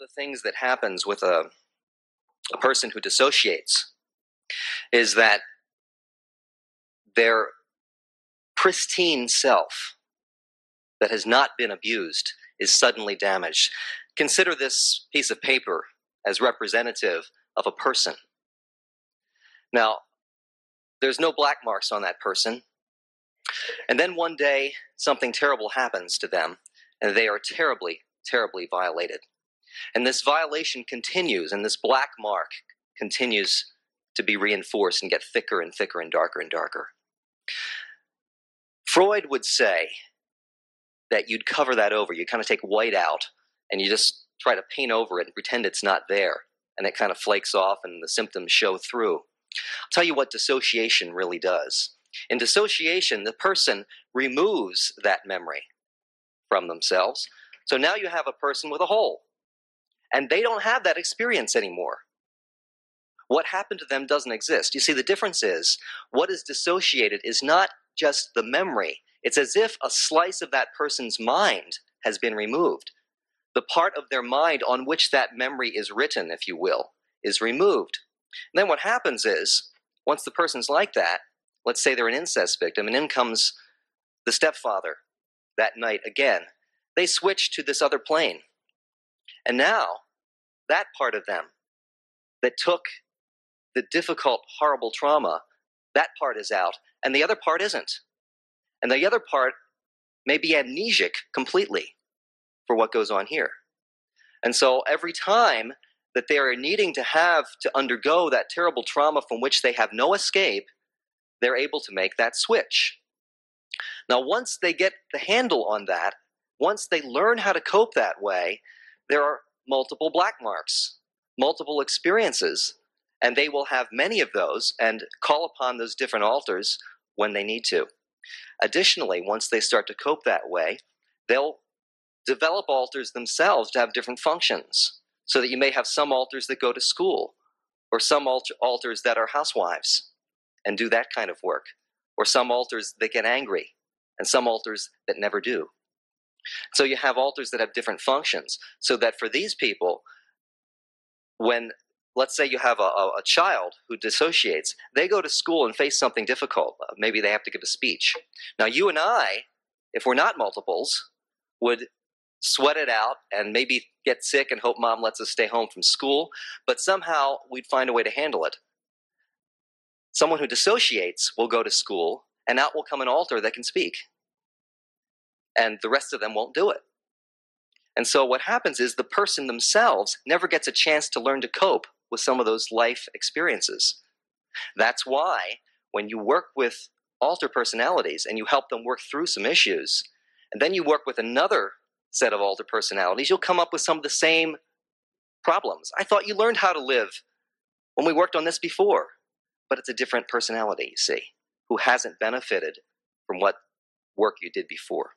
the things that happens with a person who dissociates is that their pristine self that has not been abused is suddenly damaged. Consider this piece of paper as representative of a person. Now, there's no black marks on that person. And then one day, something terrible happens to them, and they are terribly, terribly violated. And this violation continues, and this black mark continues to be reinforced and get thicker and thicker and darker and darker. Freud would say that you'd cover that over. You kind of take white out, and you just try to paint over it and pretend it's not there, and it kind of flakes off, and the symptoms show through. I'll tell you what dissociation really does. In dissociation, the person removes that memory from themselves. So now you have a person with a hole, and they don't have that experience anymore. What happened to them doesn't exist. You see, the difference is what is dissociated is not just the memory. It's as if a slice of that person's mind has been removed. The part of their mind on which that memory is written, if you will, is removed. And then what happens is, once the person's like that, let's say they're an incest victim, and in comes the stepfather that night again. They switch to this other plane. And now, that part of them that took the difficult, horrible trauma, that part is out, and the other part isn't. And the other part may be amnesic completely for what goes on here. And so every time that they are needing to have to undergo that terrible trauma from which they have no escape, they're able to make that switch. Now, once they get the handle on that, once they learn how to cope that way, there are multiple black marks, multiple experiences, and they will have many of those and call upon those different alters when they need to. Additionally, once they start to cope that way, they'll develop alters themselves to have different functions, so that you may have some alters that go to school, or some alters that are housewives and do that kind of work, or some alters that get angry, and some alters that never do. So you have alters that have different functions, so that for these people, when, let's say you have a child who dissociates, they go to school and face something difficult. Maybe they have to give a speech. Now you and I, if we're not multiples, would sweat it out and maybe get sick and hope mom lets us stay home from school, but somehow we'd find a way to handle it. Someone who dissociates will go to school, and out will come an alter that can speak. And the rest of them won't do it. And so what happens is the person themselves never gets a chance to learn to cope with some of those life experiences. That's why when you work with alter personalities and you help them work through some issues, and then you work with another set of alter personalities, you'll come up with some of the same problems. I thought you learned how to live when we worked on this before. But it's a different personality, you see, who hasn't benefited from what work you did before.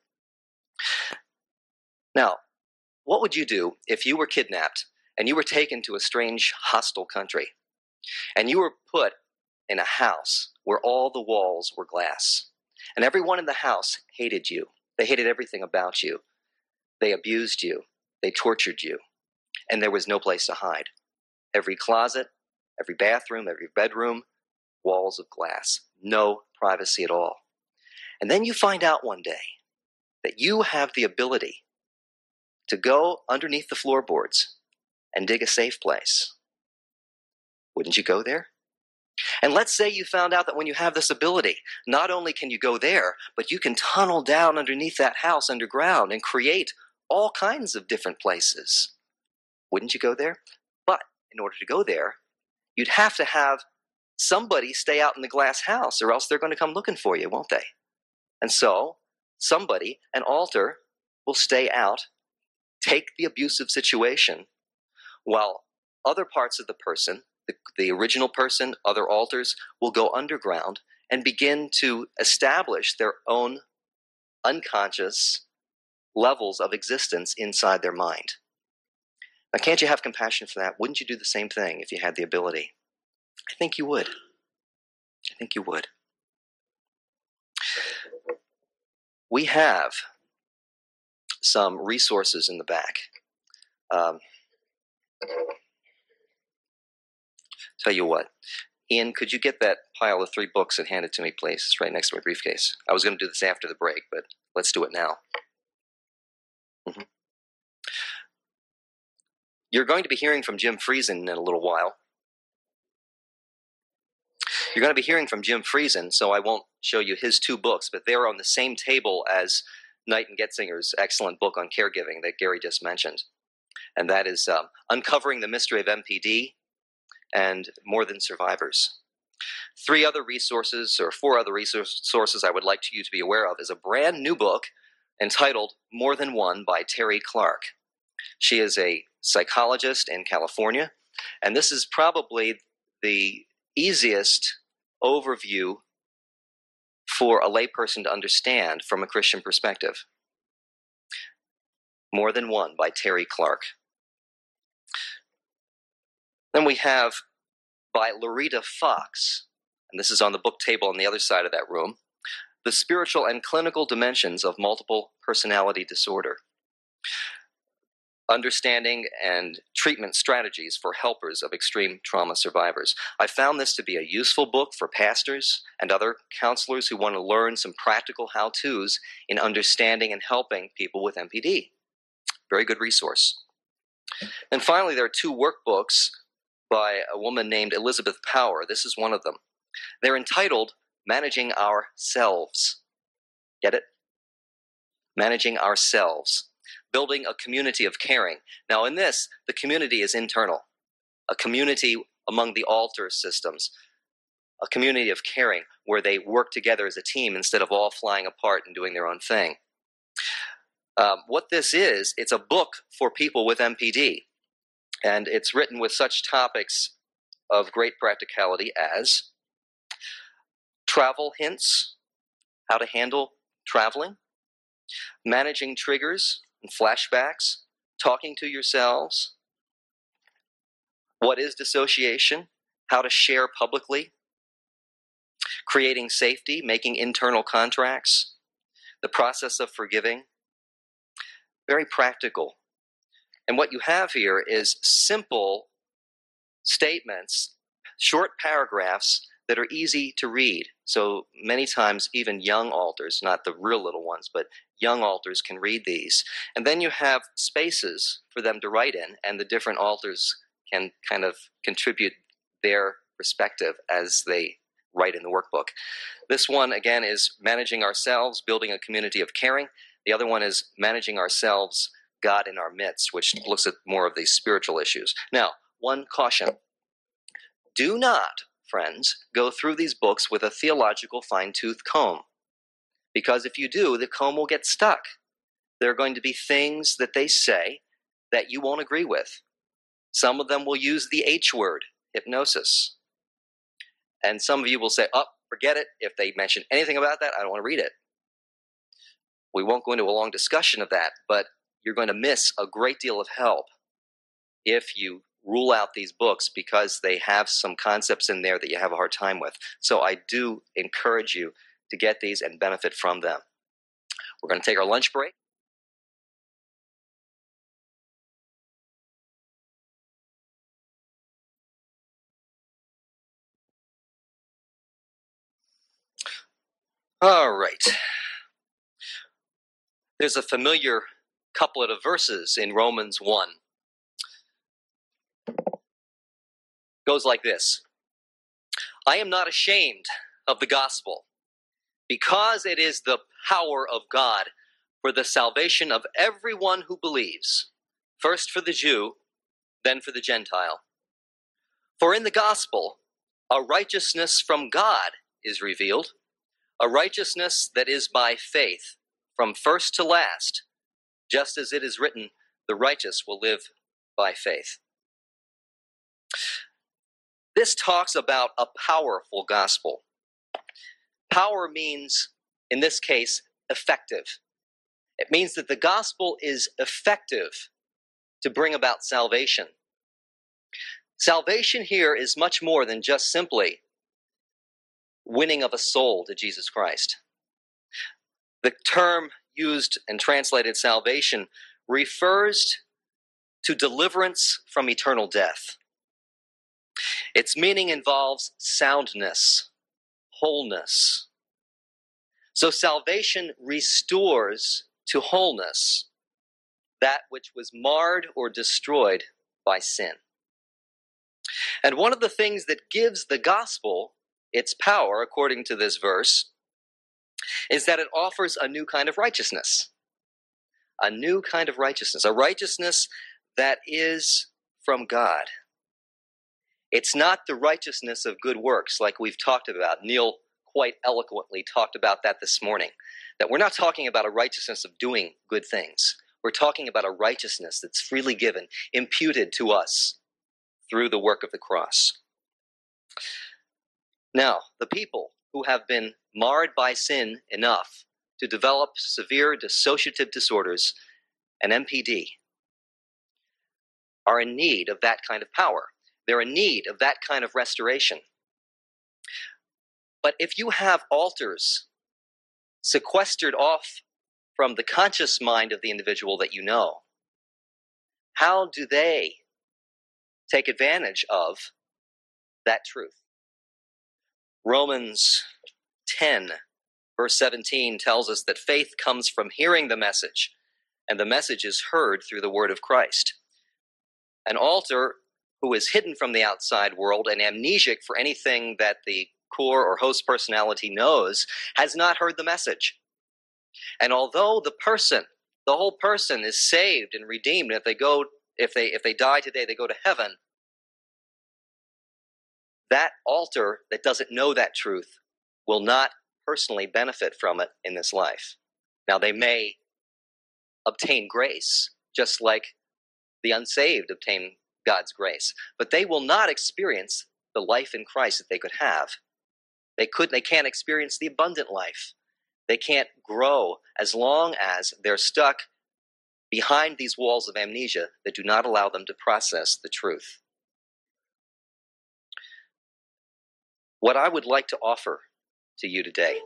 Now, what would you do if you were kidnapped and you were taken to a strange, hostile country, and you were put in a house where all the walls were glass, and everyone in the house hated you? They hated everything about you. They abused you. They tortured you. And there was no place to hide. Every closet, every bathroom, every bedroom, walls of glass. No privacy at all. And then you find out one day that you have the ability to go underneath the floorboards and dig a safe place. Wouldn't you go there? And let's say you found out that when you have this ability, not only can you go there, but you can tunnel down underneath that house underground and create all kinds of different places. Wouldn't you go there? But in order to go there, you'd have to have somebody stay out in the glass house, or else they're going to come looking for you, won't they? And so somebody, an alter, will stay out, take the abusive situation, while other parts of the person, the original person, other alters, will go underground and begin to establish their own unconscious levels of existence inside their mind. Now, can't you have compassion for that? Wouldn't you do the same thing if you had the ability? I think you would. I think you would. We have some resources in the back. Tell you what, Ian, could you get that pile of 3 books and hand it to me, please? It's right next to my briefcase. I was going to do this after the break, but let's do it now. Mm-hmm. You're going to be hearing from Jim Friesen in a little while. You're going to be hearing from Jim Friesen, so I won't show you his 2 books, but they're on the same table as Knight and Getzinger's excellent book on caregiving that Gary just mentioned. And that is Uncovering the Mystery of MPD and More Than Survivors. 3 other resources, or 4 other resources I would like you to be aware of is a brand new book entitled More Than One by Terry Clark. She is a psychologist in California, and this is probably the easiest overview for a layperson to understand from a Christian perspective. More Than One by Terry Clark. Then we have by Loretta Fox, and this is on the book table on the other side of that room, The Spiritual and Clinical Dimensions of Multiple Personality Disorder. Understanding and treatment strategies for helpers of extreme trauma survivors. I found this to be a useful book for pastors and other counselors who want to learn some practical how-tos in understanding and helping people with MPD. Very good resource. And finally, there are 2 workbooks by a woman named Elizabeth Power. This is one of them. They're entitled Managing Ourselves. Get it? Managing Ourselves. Building a community of caring. Now in this, the community is internal. A community among the altar systems. A community of caring where they work together as a team instead of all flying apart and doing their own thing. What this is, it's a book for people with MPD. And it's written with such topics of great practicality as travel hints, how to handle traveling, managing triggers and flashbacks, talking to yourselves, what is dissociation, how to share publicly, creating safety, making internal contracts, the process of forgiving. Very practical. And what you have here is simple statements, short paragraphs that are easy to read. So many times even young alters, not the real little ones, but young alters can read these. And then you have spaces for them to write in, and the different alters can kind of contribute their perspective as they write in the workbook. This one, again, is Managing Ourselves, Building a Community of Caring. The other one is Managing Ourselves, God in Our Midst, which looks at more of these spiritual issues. Now, one caution. Do not, friends, go through these books with a theological fine-tooth comb. Because if you do, the comb will get stuck. There are going to be things that they say that you won't agree with. Some of them will use the H word, hypnosis. And some of you will say, oh, forget it. If they mention anything about that, I don't want to read it. We won't go into a long discussion of that, but you're going to miss a great deal of help if you rule out these books because they have some concepts in there that you have a hard time with. So I do encourage you to get these and benefit from them. We're going to take our lunch break. All right. There's a familiar couplet of verses in Romans 1. Goes like this. I am not ashamed of the gospel, because it is the power of God for the salvation of everyone who believes, first for the Jew, then for the Gentile. For in the gospel, a righteousness from God is revealed, a righteousness that is by faith, from first to last, just as it is written, the righteous will live by faith. This talks about a powerful gospel. Power means, in this case, effective. It means that the gospel is effective to bring about salvation. Salvation here is much more than just simply winning of a soul to Jesus Christ. The term used and translated salvation refers to deliverance from eternal death. Its meaning involves soundness, wholeness. So salvation restores to wholeness that which was marred or destroyed by sin. And one of the things that gives the gospel its power, according to this verse, is that it offers a new kind of righteousness. A new kind of righteousness, a righteousness that is from God. It's not the righteousness of good works like we've talked about. Neil quite eloquently talked about that this morning. That we're not talking about a righteousness of doing good things. We're talking about a righteousness that's freely given, imputed to us through the work of the cross. Now, the people who have been marred by sin enough to develop severe dissociative disorders and MPD are in need of that kind of power. They're in need of that kind of restoration. But if you have altars sequestered off from the conscious mind of the individual that you know, how do they take advantage of that truth? Romans 10, verse 17 tells us that faith comes from hearing the message, and the message is heard through the word of Christ. An altar who is hidden from the outside world and amnesiac for anything that the core or host personality knows has not heard the message. And although the whole person is saved and redeemed, if they die today, they go to heaven, that altar that doesn't know that truth will not personally benefit from it in this life. Now, they may obtain grace, just like the unsaved obtain God's grace, but they will not experience the life in Christ that they could have. They can't experience the abundant life. They can't grow as long as they're stuck behind these walls of amnesia that do not allow them to process the truth. What I would like to offer to you today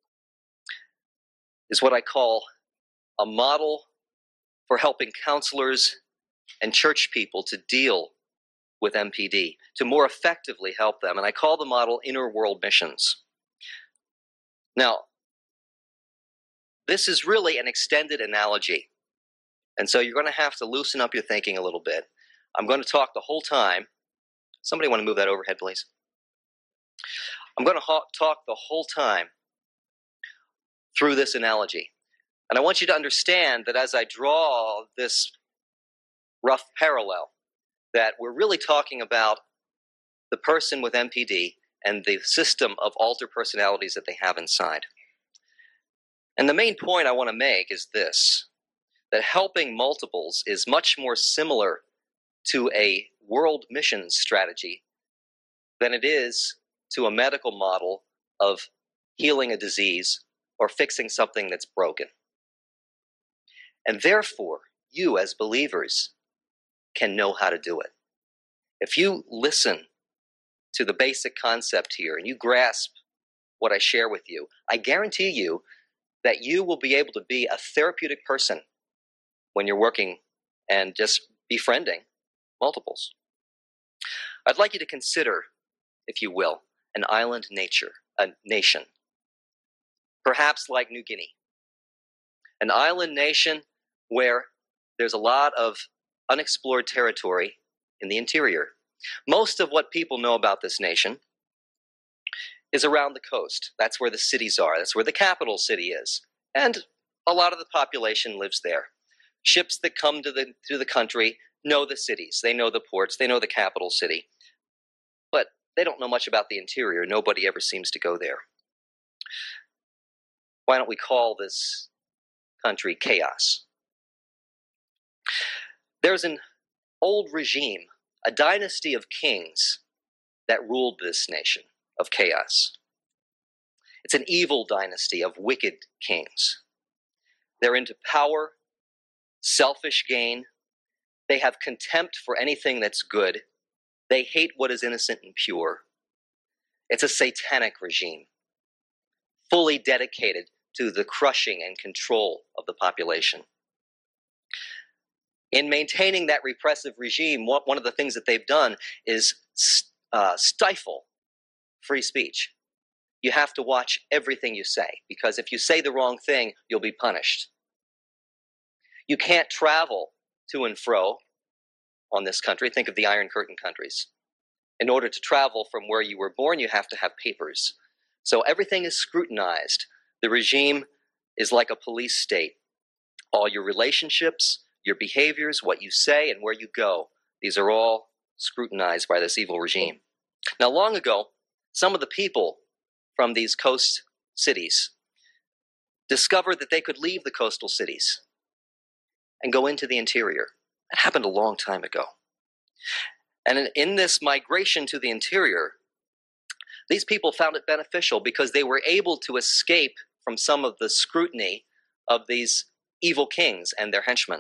is what I call a model for helping counselors and church people to deal with MPD, to more effectively help them. And I call the model Inner World Missions. Now, this is really an extended analogy. And so you're going to have to loosen up your thinking a little bit. I'm going to talk the whole time. Somebody want to move that overhead, please? I'm going to talk the whole time through this analogy. And I want you to understand that as I draw this rough parallel, that we're really talking about the person with MPD and the system of alter personalities that they have inside. And the main point I want to make is this, that helping multiples is much more similar to a world mission strategy than it is to a medical model of healing a disease or fixing something that's broken. And therefore, you as believers can know how to do it. If you listen to the basic concept here and you grasp what I share with you, I guarantee you that you will be able to be a therapeutic person when you're working and just befriending multiples. I'd like you to consider, if you will, an island nation, perhaps like New Guinea. An island nation where there's a lot of unexplored territory in the interior. Most of what people know about this nation is around the coast. That's where the cities are. That's where the capital city is. And a lot of the population lives there. Ships that come to the country know the cities. They know the ports. They know the capital city. But they don't know much about the interior. Nobody ever seems to go there. Why don't we call this country chaos? There's an old regime, a dynasty of kings that ruled this nation of chaos. It's an evil dynasty of wicked kings. They're into power, selfish gain. They have contempt for anything that's good. They hate what is innocent and pure. It's a satanic regime, fully dedicated to the crushing and control of the population. In maintaining that repressive regime, one of the things that they've done is stifle free speech. You have to watch everything you say, because if you say the wrong thing, you'll be punished. You can't travel to and fro on this country. Think of the Iron Curtain countries. In order to travel from where you were born, you have to have papers. So everything is scrutinized. The regime is like a police state. All your relationships, your behaviors, what you say, and where you go, these are all scrutinized by this evil regime. Now, long ago, some of the people from these coast cities discovered that they could leave the coastal cities and go into the interior. That happened a long time ago. And in this migration to the interior, these people found it beneficial because they were able to escape from some of the scrutiny of these evil kings and their henchmen.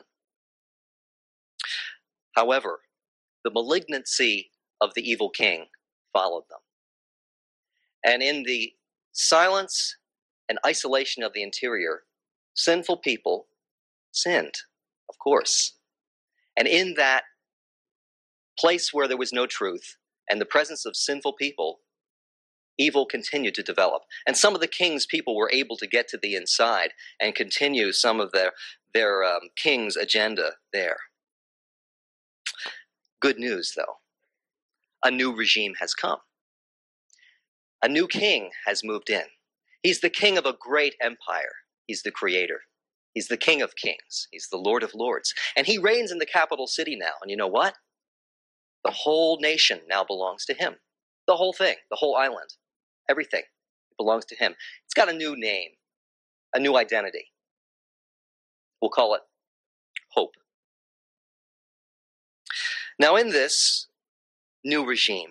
However, the malignancy of the evil king followed them. And in the silence and isolation of the interior, sinful people sinned, of course. And in that place where there was no truth and the presence of sinful people, evil continued to develop. And some of the king's people were able to get to the inside and continue some of their king's agenda there. Good news, though. A new regime has come. A new king has moved in. He's the king of a great empire. He's the creator. He's the King of Kings. He's the Lord of Lords. And he reigns in the capital city now. And you know what? The whole nation now belongs to him. The whole thing, the whole island, everything belongs to him. It's got a new name, a new identity. We'll call it hope. Now, in this new regime,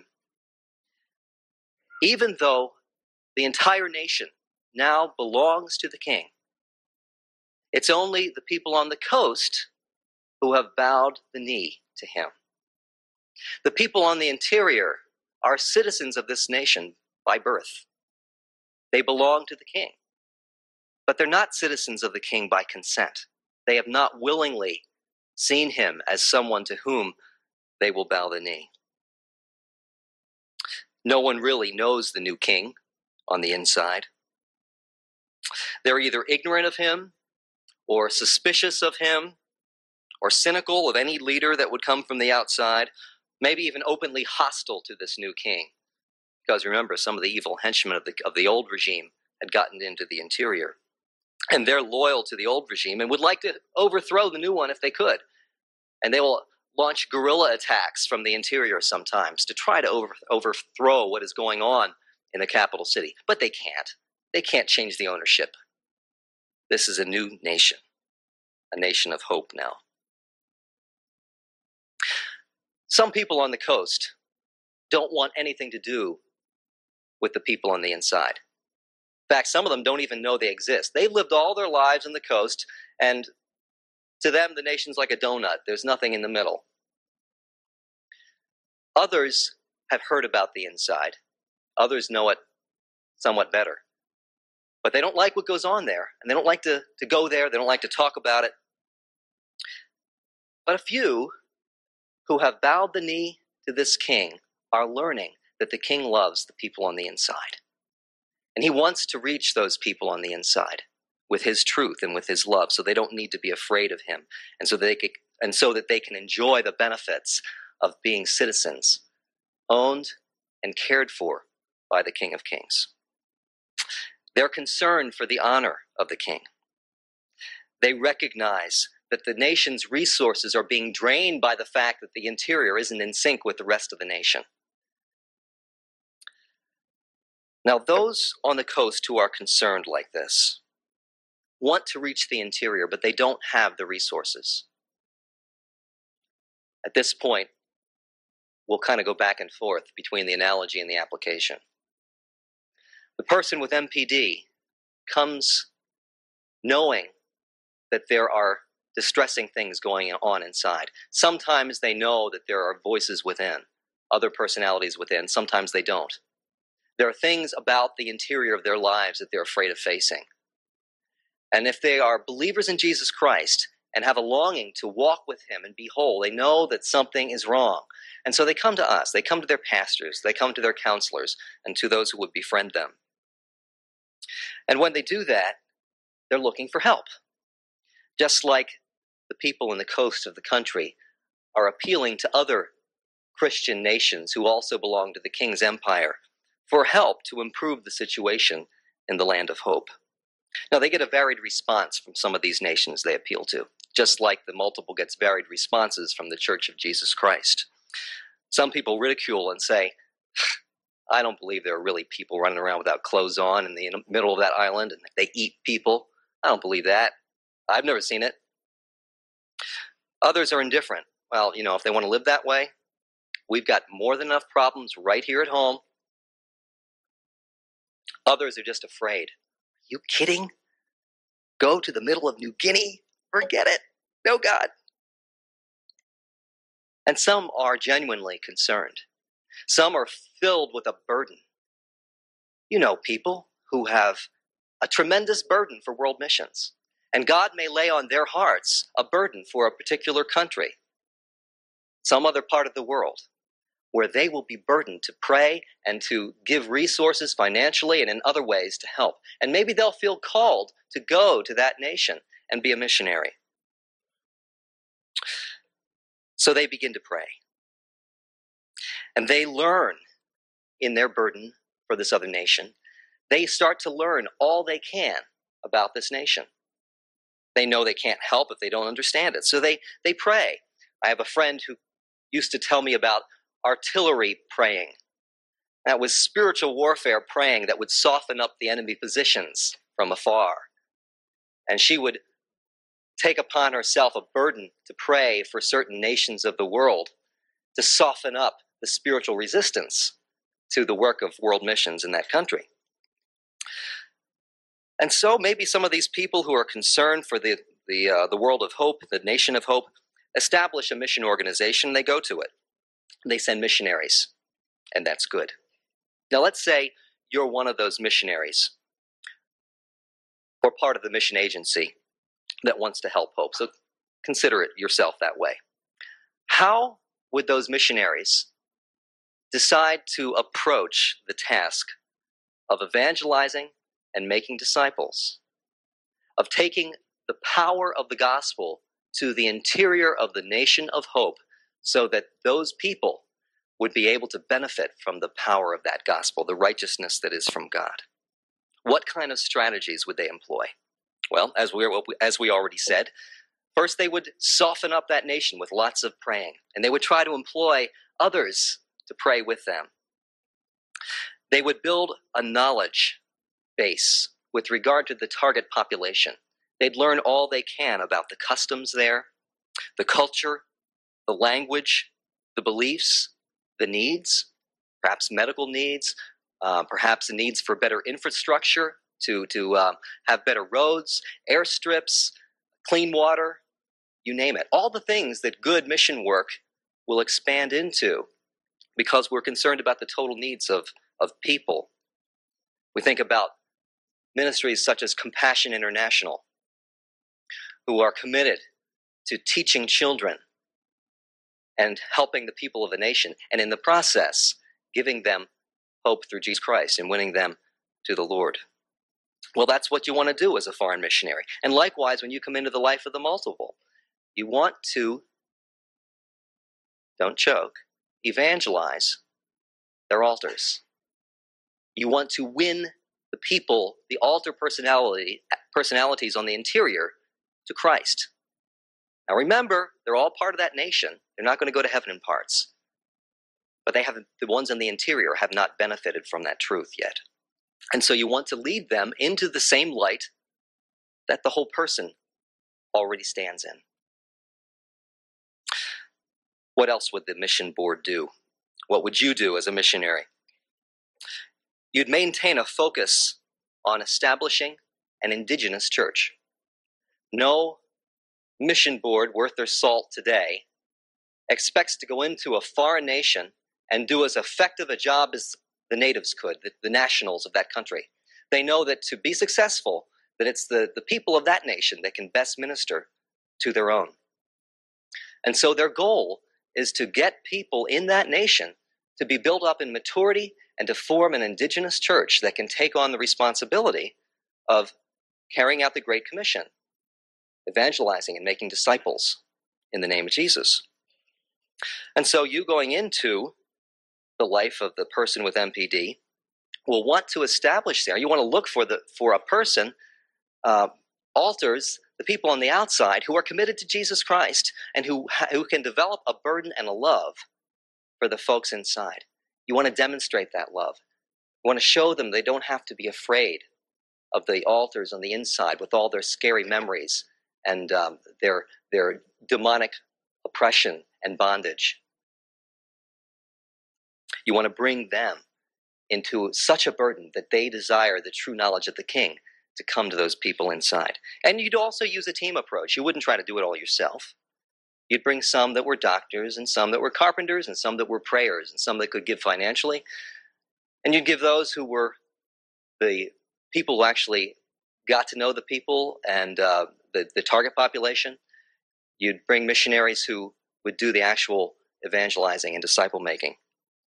even though the entire nation now belongs to the king, it's only the people on the coast who have bowed the knee to him. The people on the interior are citizens of this nation by birth. They belong to the king. But they're not citizens of the king by consent. They have not willingly seen him as someone to whom they will bow the knee. No one really knows the new king on the inside. They're either ignorant of him, or suspicious of him, or cynical of any leader that would come from the outside, maybe even openly hostile to this new king. Because remember, some of the evil henchmen of the old regime had gotten into the interior. And they're loyal to the old regime and would like to overthrow the new one if they could. And they will launch guerrilla attacks from the interior sometimes to try to overthrow what is going on in the capital city. But they can't. They can't change the ownership. This is a new nation, a nation of hope now. Some people on the coast don't want anything to do with the people on the inside. In fact, some of them don't even know they exist. They've lived all their lives on the coast, and to them, the nation's like a donut. There's nothing in the middle. Others have heard about the inside. Others know it somewhat better. But they don't like what goes on there, and they don't like to go there. They don't like to talk about it. But a few who have bowed the knee to this king are learning that the king loves the people on the inside. And he wants to reach those people on the inside with his truth and with his love, so they don't need to be afraid of him, and so that they can enjoy the benefits of being citizens, owned and cared for by the King of Kings. They're concerned for the honor of the king. They recognize that the nation's resources are being drained by the fact that the interior isn't in sync with the rest of the nation. Now, those on the coast who are concerned like this want to reach the interior, but they don't have the resources. At this point, we'll kind of go back and forth between the analogy and the application. The person with MPD comes knowing that there are distressing things going on inside. Sometimes they know that there are voices within, other personalities within. Sometimes they don't. There are things about the interior of their lives that they're afraid of facing. And if they are believers in Jesus Christ and have a longing to walk with him and be whole. They know that something is wrong. And so they come to us. They come to their pastors. They come to their counselors and to those who would befriend them. And when they do that, they're looking for help. Just like the people in the coast of the country are appealing to other Christian nations who also belong to the king's empire for help to improve the situation in the land of hope. Now, they get a varied response from some of these nations they appeal to, just like the multiple gets varied responses from the Church of Jesus Christ. Some people ridicule and say, I don't believe there are really people running around without clothes on in the middle of that island and they eat people. I don't believe that. I've never seen it. Others are indifferent. Well, if they want to live that way, we've got more than enough problems right here at home. Others are just afraid. Are you kidding? Go to the middle of New Guinea? Forget it. No, God. And some are genuinely concerned. Some are filled with a burden. People who have a tremendous burden for world missions. And God may lay on their hearts a burden for a particular country, some other part of the world, where they will be burdened to pray and to give resources financially and in other ways to help. And maybe they'll feel called to go to that nation and be a missionary. So they begin to pray. And they learn in their burden for this other nation. They start to learn all they can about this nation. They know they can't help if they don't understand it. So they pray. I have a friend who used to tell me about artillery praying. That was spiritual warfare praying that would soften up the enemy positions from afar. And she would take upon herself a burden to pray for certain nations of the world to soften up the spiritual resistance to the work of world missions in that country. And so maybe some of these people who are concerned for the world of hope, the nation of hope, establish a mission organization. They go to it. They send missionaries, and that's good. Now let's say you're one of those missionaries or part of the mission agency that wants to help hope. So consider it yourself that way. How would those missionaries decide to approach the task of evangelizing and making disciples, of taking the power of the gospel to the interior of the nation of hope so that those people would be able to benefit from the power of that gospel, the righteousness that is from God? What kind of strategies would they employ? Well, as we already said, first they would soften up that nation with lots of praying, and they would try to employ others to pray with them. They would build a knowledge base with regard to the target population. They'd learn all they can about the customs there, the culture, the language, the beliefs, the needs, perhaps medical needs, perhaps the needs for better infrastructure, to have better roads, airstrips, clean water, you name it. All the things that good mission work will expand into because we're concerned about the total needs of people. We think about ministries such as Compassion International, who are committed to teaching children and helping the people of the nation, and in the process, giving them hope through Jesus Christ and winning them to the Lord. Well, that's what you want to do as a foreign missionary. And likewise, when you come into the life of the multiple, you want to, don't choke, evangelize their altars. You want to win the people, the altar personalities on the interior, to Christ. Now remember, they're all part of that nation. They're not going to go to heaven in parts. But the ones in the interior have not benefited from that truth yet. And so you want to lead them into the same light that the whole person already stands in. What else would the mission board do? What would you do as a missionary? You'd maintain a focus on establishing an indigenous church. No mission board worth their salt today expects to go into a foreign nation and do as effective a job as the natives could, the nationals of that country. They know that to be successful, that it's the people of that nation that can best minister to their own. And so their goal is to get people in that nation to be built up in maturity and to form an indigenous church that can take on the responsibility of carrying out the Great Commission, evangelizing and making disciples in the name of Jesus. And so you going into the life of the person with MPD will want to establish there. You want to look for a person, altars, the people on the outside who are committed to Jesus Christ and who can develop a burden and a love for the folks inside. You want to demonstrate that love. You want to show them they don't have to be afraid of the altars on the inside with all their scary memories and their demonic oppression and bondage. You want to bring them into such a burden that they desire the true knowledge of the King to come to those people inside. And you'd also use a team approach. You wouldn't try to do it all yourself. You'd bring some that were doctors and some that were carpenters and some that were prayers and some that could give financially. And you'd give those who were the people who actually got to know the people and the target population. You'd bring missionaries who would do the actual evangelizing and disciple making.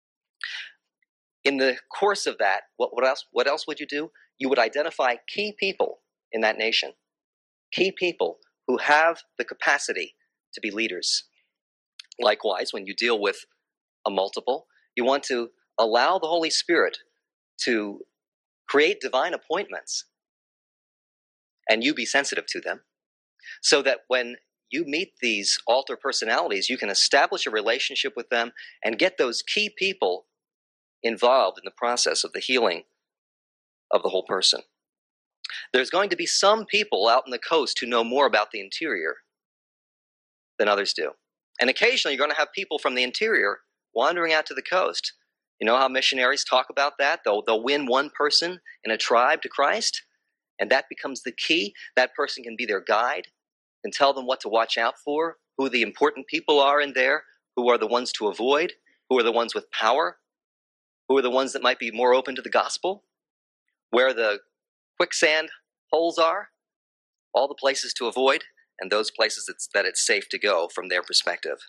In the course of that, what else would you do? You would identify key people in that nation, key people who have the capacity to be leaders. Likewise, when you deal with a multiple, you want to allow the Holy Spirit to create divine appointments and you be sensitive to them so that when you meet these altar personalities, you can establish a relationship with them and get those key people involved in the process of the healing of the whole person. There's going to be some people out on the coast who know more about the interior than others do. And occasionally you're going to have people from the interior wandering out to the coast. You know how missionaries talk about that? They'll win one person in a tribe to Christ, and that becomes the key. That person can be their guide and tell them what to watch out for, who the important people are in there, who are the ones to avoid, who are the ones with power, who are the ones that might be more open to the gospel, where the quicksand holes are, all the places to avoid, and those places that it's safe to go from their perspective.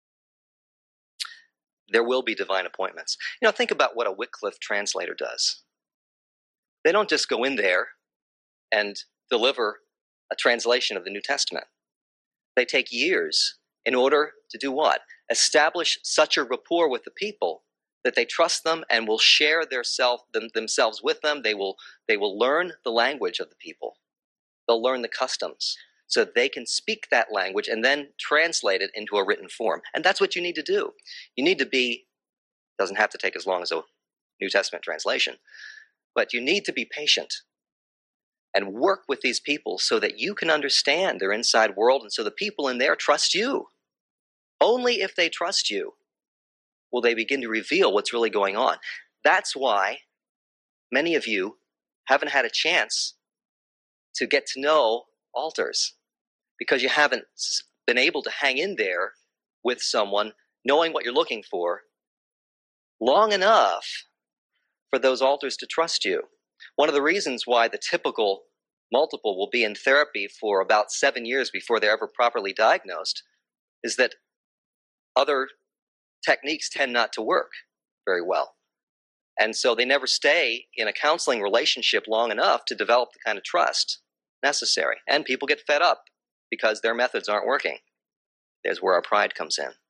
There will be divine appointments. Think about what a Wycliffe translator does. They don't just go in there and deliver a translation of the New Testament. They take years in order to do what? Establish such a rapport with the people that they trust them and will share themselves with them. They will learn the language of the people. They'll learn the customs so that they can speak that language and then translate it into a written form. And that's what you need to do. You need to be, doesn't have to take as long as a New Testament translation, but you need to be patient and work with these people so that you can understand their inside world and so the people in there trust you. Only if they trust you will they begin to reveal what's really going on. That's why many of you haven't had a chance to get to know altars, because you haven't been able to hang in there with someone knowing what you're looking for long enough for those altars to trust you. One of the reasons why the typical multiple will be in therapy for about 7 years before they're ever properly diagnosed is that other techniques tend not to work very well. And so they never stay in a counseling relationship long enough to develop the kind of trust necessary. And people get fed up because their methods aren't working. There's where our pride comes in.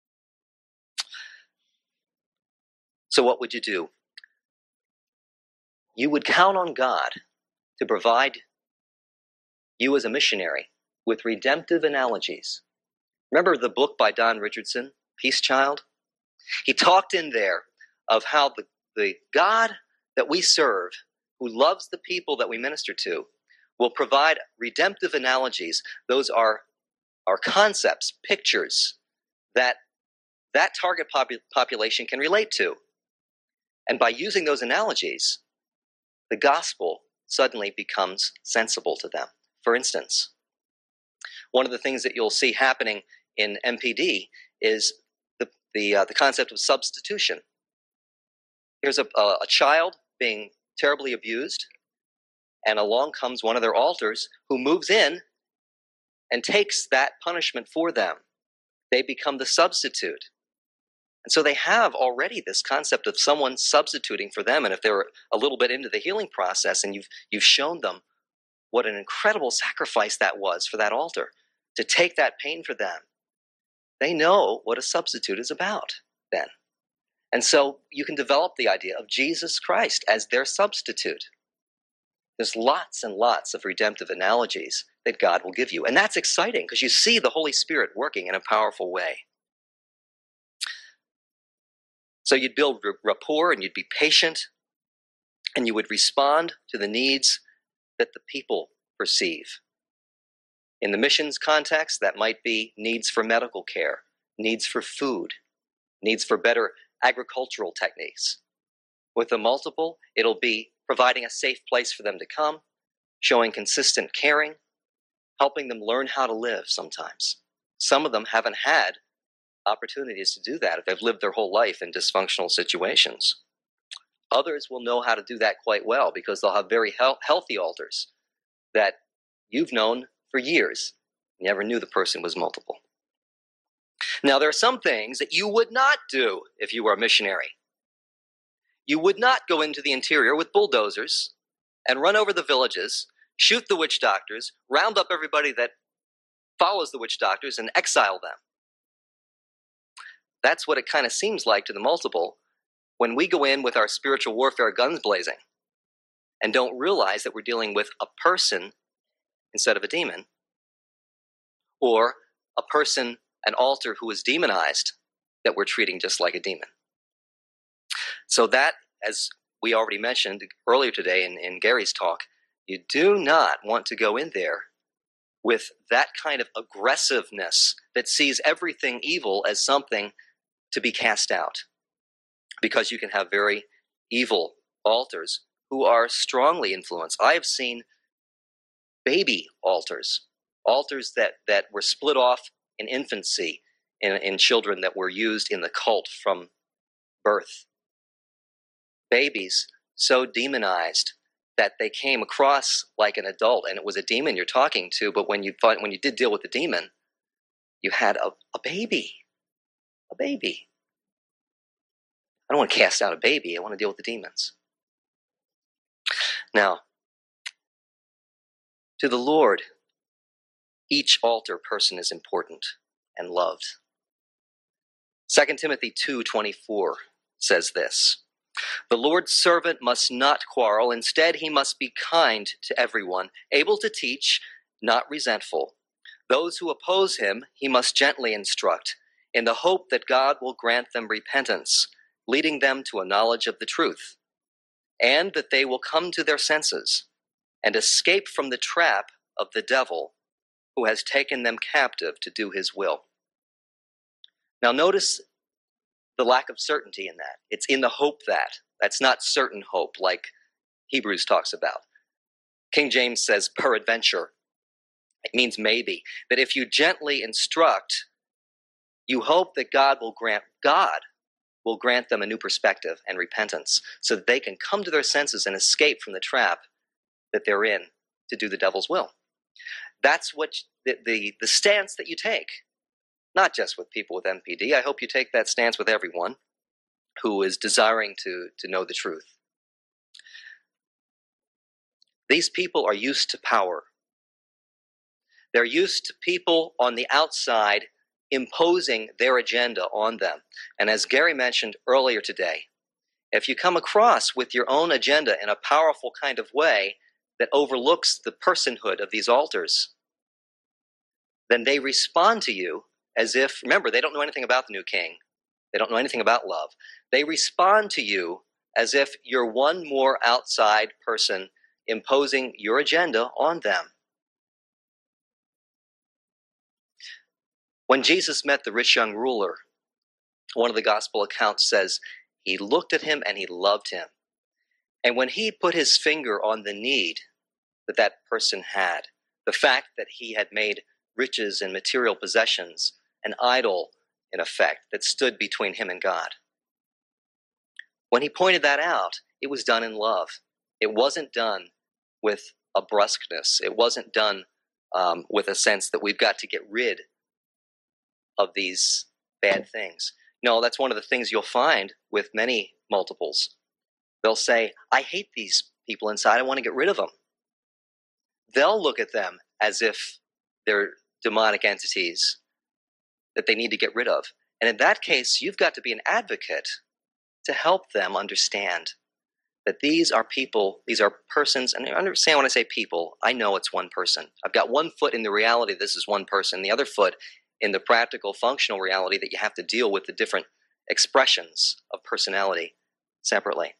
So what would you do? You would count on God to provide you as a missionary with redemptive analogies. Remember the book by Don Richardson, Peace Child? He talked in there of how the God that we serve, who loves the people that we minister to, will provide redemptive analogies. Those are concepts, pictures that target population can relate to. And by using those analogies, the gospel suddenly becomes sensible to them. For instance, one of the things that you'll see happening in MPD is the concept of substitution. Here's a child being terribly abused, and along comes one of their altars who moves in and takes that punishment for them. They become the substitute. And so they have already this concept of someone substituting for them. And if they're a little bit into the healing process and you've shown them what an incredible sacrifice that was for that altar, to take that pain for them, they know what a substitute is about then. And so you can develop the idea of Jesus Christ as their substitute. There's lots and lots of redemptive analogies that God will give you. And that's exciting because you see the Holy Spirit working in a powerful way. So you'd build rapport and you'd be patient and you would respond to the needs that the people perceive. In the missions context, that might be needs for medical care, needs for food, needs for better agricultural techniques. With the multiple, it'll be providing a safe place for them to come, showing consistent caring, helping them learn how to live sometimes. Some of them haven't had opportunities to do that if they've lived their whole life in dysfunctional situations. Others will know how to do that quite well because they'll have very healthy altars that you've known for years. You never knew the person was multiple. Now, there are some things that you would not do if you were a missionary. You would not go into the interior with bulldozers and run over the villages, shoot the witch doctors, round up everybody that follows the witch doctors, and exile them. That's what it kind of seems like to the multiple when we go in with our spiritual warfare guns blazing and don't realize that we're dealing with a person instead of a demon, or a person, an altar who is demonized that we're treating just like a demon. So that, as we already mentioned earlier today in Gary's talk, you do not want to go in there with that kind of aggressiveness that sees everything evil as something to be cast out, because you can have very evil altars who are strongly influenced. I have seen baby altars that were split off in infancy in children that were used in the cult from birth. Babies so demonized that they came across like an adult, and it was a demon you're talking to, but when you did deal with the demon, you had a baby. A baby. I don't want to cast out a baby. I want to deal with the demons. Now, to the Lord, each altar person is important and loved. 2 Timothy 2:24 says this: "The Lord's servant must not quarrel. Instead, he must be kind to everyone, able to teach, not resentful. Those who oppose him, he must gently instruct, in the hope that God will grant them repentance, leading them to a knowledge of the truth, and that they will come to their senses and escape from the trap of the devil who has taken them captive to do his will." Now notice the lack of certainty in that. It's in the hope that. That's not certain hope like Hebrews talks about. King James says peradventure. It means maybe. That if you gently instruct, you hope that God will grant them a new perspective and repentance so that they can come to their senses and escape from the trap that they're in to do the devil's will. That's what the stance that you take. Not just with people with MPD. I hope you take that stance with everyone who is desiring to know the truth. These people are used to power. They're used to people on the outside imposing their agenda on them. And as Gary mentioned earlier today, if you come across with your own agenda in a powerful kind of way that overlooks the personhood of these altars, then they respond to you as if, remember, they don't know anything about the new king. They don't know anything about love. They respond to you as if you're one more outside person imposing your agenda on them. When Jesus met the rich young ruler, one of the gospel accounts says he looked at him and he loved him. And when he put his finger on the need that that person had, the fact that he had made riches and material possessions an idol, in effect, that stood between him and God. When he pointed that out, it was done in love. It wasn't done with a brusqueness. It wasn't done with a sense that we've got to get rid of these bad things. No, that's one of the things you'll find with many multiples. They'll say, I hate these people inside, I want to get rid of them. They'll look at them as if they're demonic entities that they need to get rid of. And in that case, you've got to be an advocate to help them understand that these are people, these are persons, and understand when I say people, I know it's one person. I've got one foot in the reality this is one person, the other foot in the practical, functional reality that you have to deal with the different expressions of personality separately.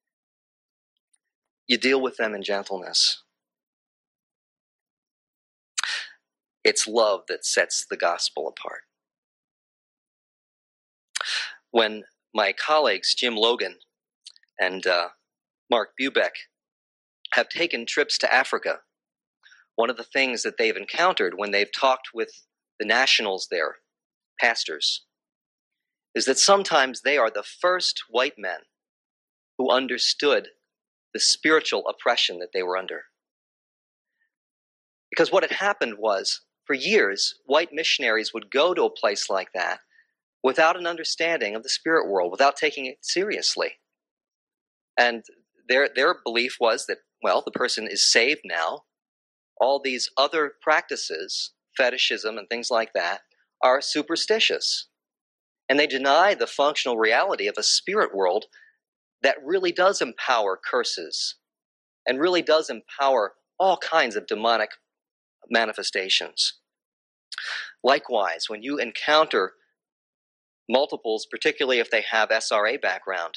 You deal with them in gentleness. It's love that sets the gospel apart. When my colleagues, Jim Logan and Mark Bubeck, have taken trips to Africa, one of the things that they've encountered when they've talked with the nationals there, pastors, is that sometimes they are the first white men who understood the spiritual oppression that they were under. Because what had happened was, for years, white missionaries would go to a place like that without an understanding of the spirit world, without taking it seriously. And their belief was that, well, the person is saved now. All these other practices, fetishism and things like that, are superstitious. And they deny the functional reality of a spirit world that really does empower curses and really does empower all kinds of demonic manifestations. Likewise, when you encounter multiples, particularly if they have SRA background,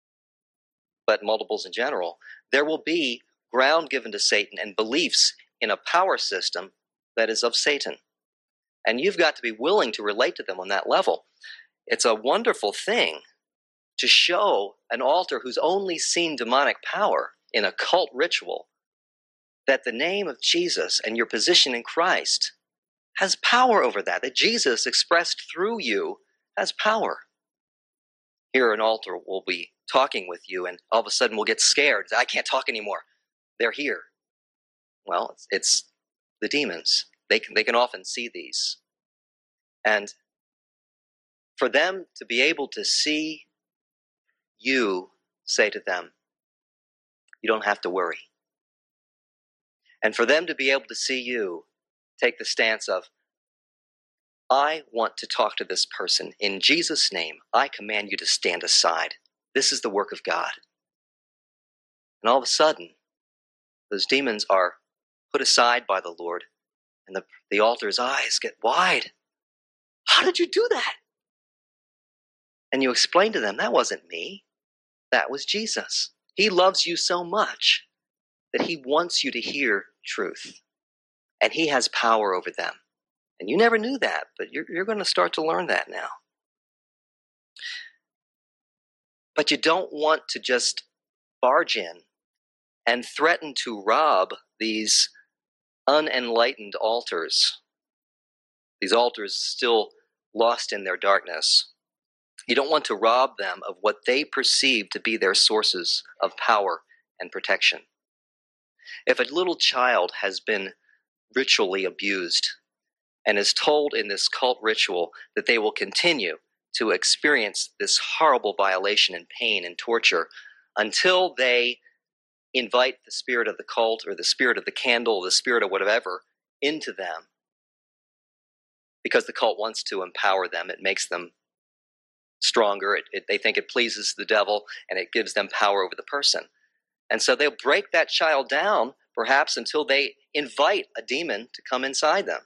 but multiples in general, there will be ground given to Satan and beliefs in a power system that is of Satan. And you've got to be willing to relate to them on that level. It's a wonderful thing to show an altar who's only seen demonic power in a cult ritual that the name of Jesus and your position in Christ has power over that Jesus expressed through you has power. Here an altar will be talking with you and all of a sudden we'll get scared. I can't talk anymore. They're here. Well, it's the demons. They can often see these. And for them to be able to see you, say to them, you don't have to worry. And for them to be able to see you, take the stance of, I want to talk to this person. In Jesus' name, I command you to stand aside. This is the work of God. And all of a sudden, those demons are put aside by the Lord, and the altar's eyes get wide. How did you do that? And you explain to them, that wasn't me. That was Jesus. He loves you so much that he wants you to hear truth. And he has power over them. And you never knew that, but you're going to start to learn that now. But you don't want to just barge in and threaten to rob these unenlightened altars, these altars still lost in their darkness. You don't want to rob them of what they perceive to be their sources of power and protection. If a little child has been ritually abused and is told in this cult ritual that they will continue to experience this horrible violation and pain and torture until they invite the spirit of the cult or the spirit of the candle or the spirit of whatever into them, because the cult wants to empower them, it makes them stronger, they think it pleases the devil, and it gives them power over the person. And so they'll break that child down, perhaps until they invite a demon to come inside them.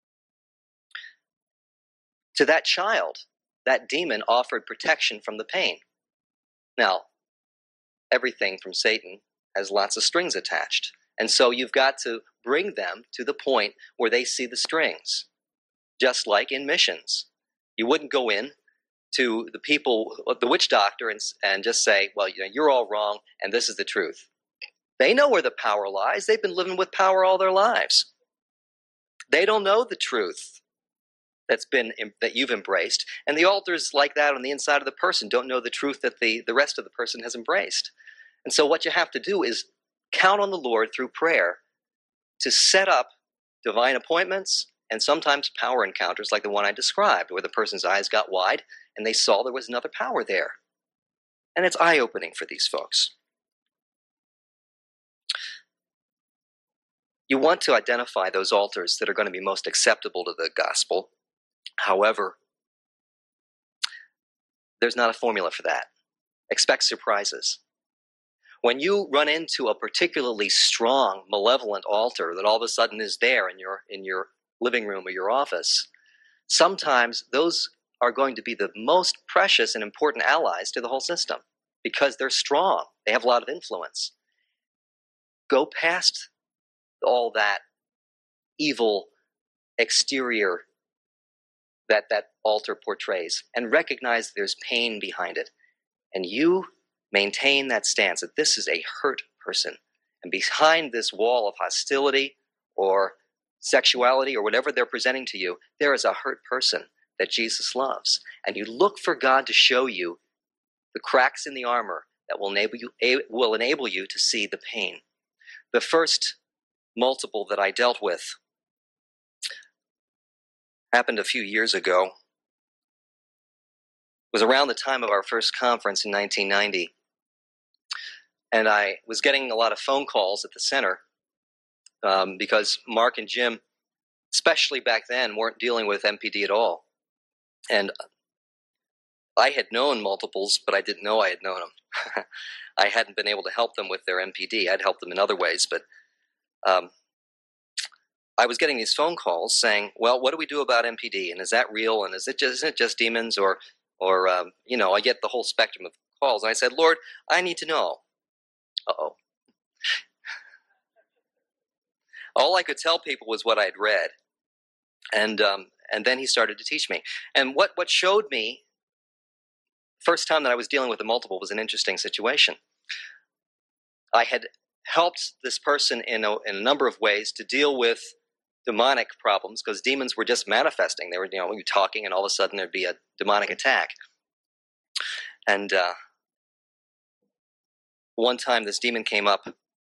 To that child, that demon offered protection from the pain. Now, everything from Satan has lots of strings attached. And so you've got to bring them to the point where they see the strings. Just like in missions. You wouldn't go in to the people, the witch doctor, and just say, well, you're all wrong, and this is the truth. They know where the power lies. They've been living with power all their lives. They don't know the truth that you've embraced. And the altars like that on the inside of the person don't know the truth that the rest of the person has embraced. And so what you have to do is count on the Lord through prayer to set up divine appointments and sometimes power encounters like the one I described, where the person's eyes got wide and they saw there was another power there. And it's eye-opening for these folks. You want to identify those altars that are going to be most acceptable to the gospel. However, there's not a formula for that. Expect surprises. When you run into a particularly strong, malevolent altar that all of a sudden is there in your living room or your office, sometimes those are going to be the most precious and important allies to the whole system because they're strong. They have a lot of influence. Go past all that evil exterior that altar portrays and recognize there's pain behind it. And you maintain that stance that this is a hurt person. And behind this wall of hostility or sexuality or whatever they're presenting to you, there is a hurt person that Jesus loves. And you look for God to show you the cracks in the armor that will enable you to see the pain. The first multiple that I dealt with happened a few years ago. It was around the time of our first conference in 1990. And I was getting a lot of phone calls at the center because Mark and Jim, especially back then, weren't dealing with MPD at all. And I had known multiples, but I didn't know I had known them. I hadn't been able to help them with their MPD. I'd helped them in other ways, but I was getting these phone calls saying, well, what do we do about MPD? And is that real? And isn't it just demons? Or I get the whole spectrum of calls. And I said, Lord, I need to know. Uh-oh. All I could tell people was what I had read. And then he started to teach me. And what showed me, first time that I was dealing with a multiple was an interesting situation. I had helped this person in a number of ways to deal with demonic problems because demons were just manifesting. They were, talking, and all of a sudden there'd be a demonic attack. And one time this demon came up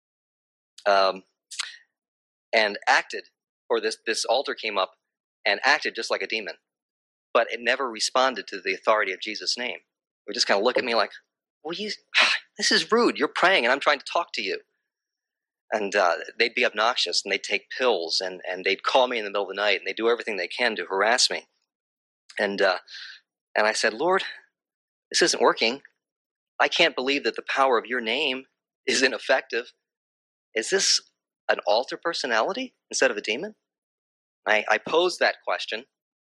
and acted, or this altar came up and acted just like a demon, but it never responded to the authority of Jesus' name. It would just kind of look at me like, well, this is rude. You're praying and I'm trying to talk to you. And they'd be obnoxious, and they'd take pills, and they'd call me in the middle of the night, and they'd do everything they can to harass me. And I said, Lord, this isn't working. I can't believe that the power of your name is ineffective. Is this an altar personality instead of a demon? I posed that question,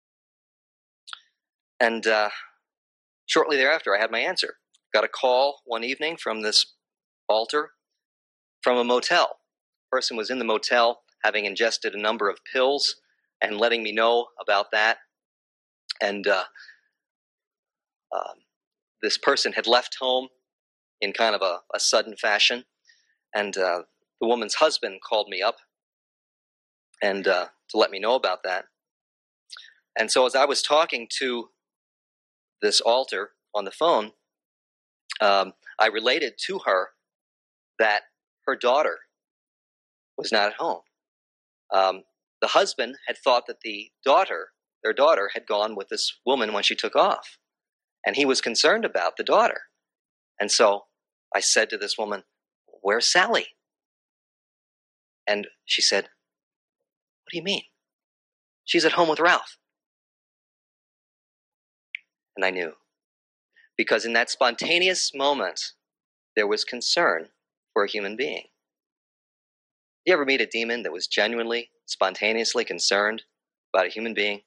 and shortly thereafter, I had my answer. Got a call one evening from this altar from a motel. The person was in the motel having ingested a number of pills and letting me know about that. And this person had left home in kind of a sudden fashion. And the woman's husband called me up and to let me know about that. And so as I was talking to this altar on the phone, I related to her that her daughter was not at home. The husband had thought that their daughter had gone with this woman when she took off. And he was concerned about the daughter. And so I said to this woman, where's Sally? And she said, what do you mean? She's at home with Ralph. And I knew. Because in that spontaneous moment, there was concern for a human being. You ever meet a demon that was genuinely, spontaneously concerned about a human being?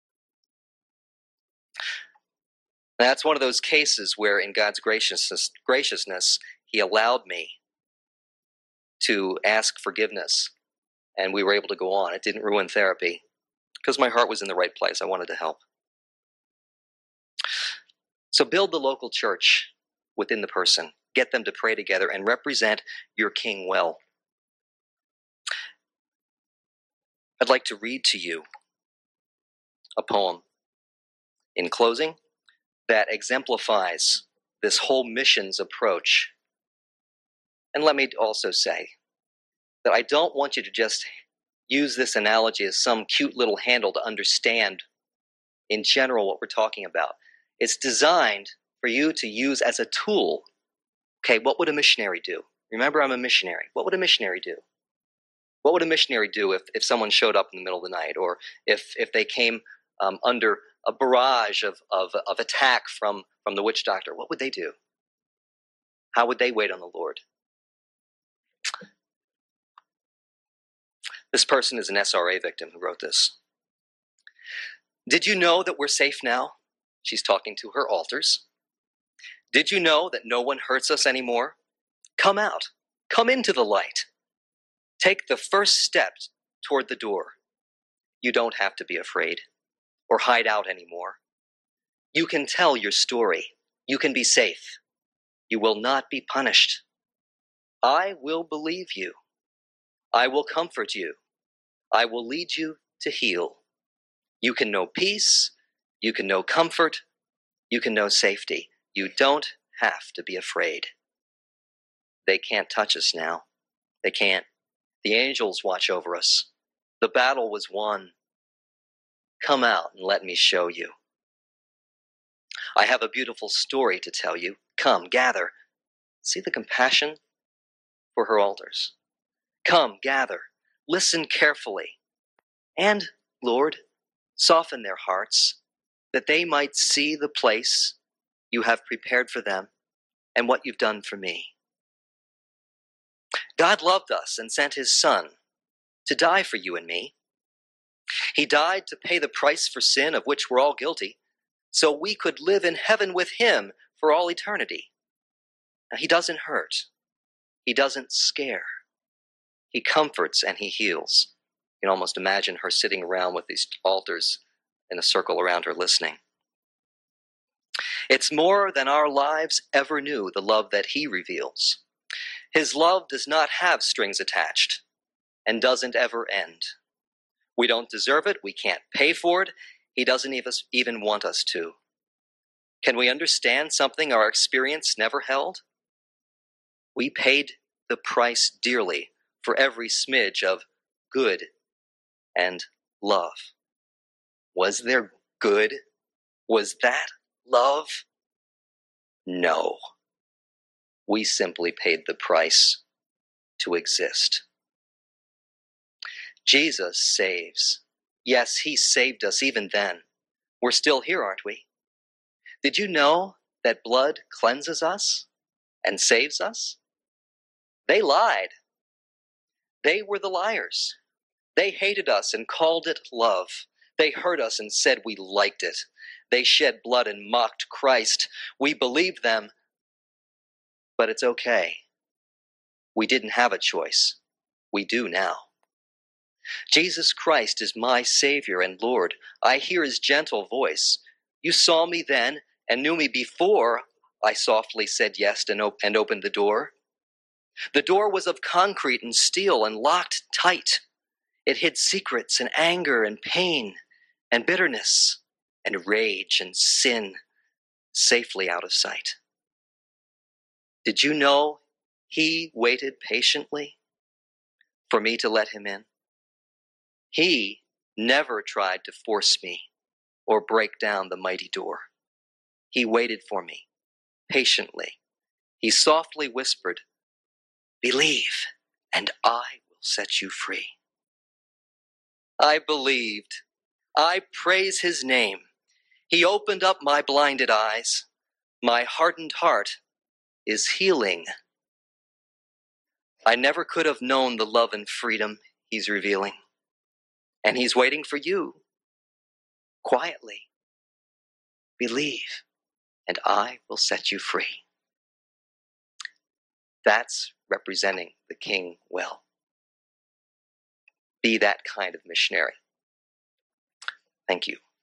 That's one of those cases where in God's graciousness, he allowed me to ask forgiveness, and we were able to go on. It didn't ruin therapy because my heart was in the right place. I wanted to help. So build the local church within the person. Get them to pray together and represent your king well. I'd like to read to you a poem in closing that exemplifies this whole missions approach. And let me also say that I don't want you to just use this analogy as some cute little handle to understand in general what we're talking about. It's designed for you to use as a tool. Okay, what would a missionary do? Remember, I'm a missionary. What would a missionary do? What would a missionary do if someone showed up in the middle of the night, or if they came under a barrage of attack from the witch doctor? What would they do? How would they wait on the Lord? This person is an SRA victim who wrote this. Did you know that we're safe now? She's talking to her altars. Did you know that no one hurts us anymore? Come out. Come into the light. Take the first step toward the door. You don't have to be afraid or hide out anymore. You can tell your story. You can be safe. You will not be punished. I will believe you. I will comfort you. I will lead you to heal. You can know peace. You can know comfort. You can know safety. You don't have to be afraid. They can't touch us now. They can't. The angels watch over us. The battle was won. Come out and let me show you. I have a beautiful story to tell you. Come, gather. See the compassion for her altars. Come, gather. Listen carefully. And, Lord, soften their hearts, that they might see the place you have prepared for them and what you've done for me. God loved us and sent his Son to die for you and me. He died to pay the price for sin of which we're all guilty, so we could live in heaven with him for all eternity. Now, he doesn't hurt. He doesn't scare. He comforts and he heals. You can almost imagine her sitting around with these altars in a circle around her listening. It's more than our lives ever knew, the love that he reveals. His love does not have strings attached and doesn't ever end. We don't deserve it. We can't pay for it. He doesn't even want us to. Can we understand something our experience never held? We paid the price dearly for every smidge of good and love. Was there good? Was that love? No. We simply paid the price to exist. Jesus saves. Yes, he saved us even then. We're still here, aren't we? Did you know that blood cleanses us and saves us? They lied. They were the liars. They hated us and called it love. They hurt us and said we liked it. They shed blood and mocked Christ. We believed them, but it's okay. We didn't have a choice. We do now. Jesus Christ is my Savior and Lord. I hear his gentle voice. You saw me then and knew me before I softly said yes and opened the door. The door was of concrete and steel and locked tight. It hid secrets and anger and pain and bitterness and rage and sin safely out of sight. Did you know he waited patiently for me to let him in? He never tried to force me or break down the mighty door. He waited for me patiently. He softly whispered, "Believe, and I will set you free." I believed. I praise his name. He opened up my blinded eyes. My hardened heart is healing. I never could have known the love and freedom he's revealing. And he's waiting for you. Quietly. Believe, and I will set you free. That's representing the King well. Be that kind of missionary. Thank you.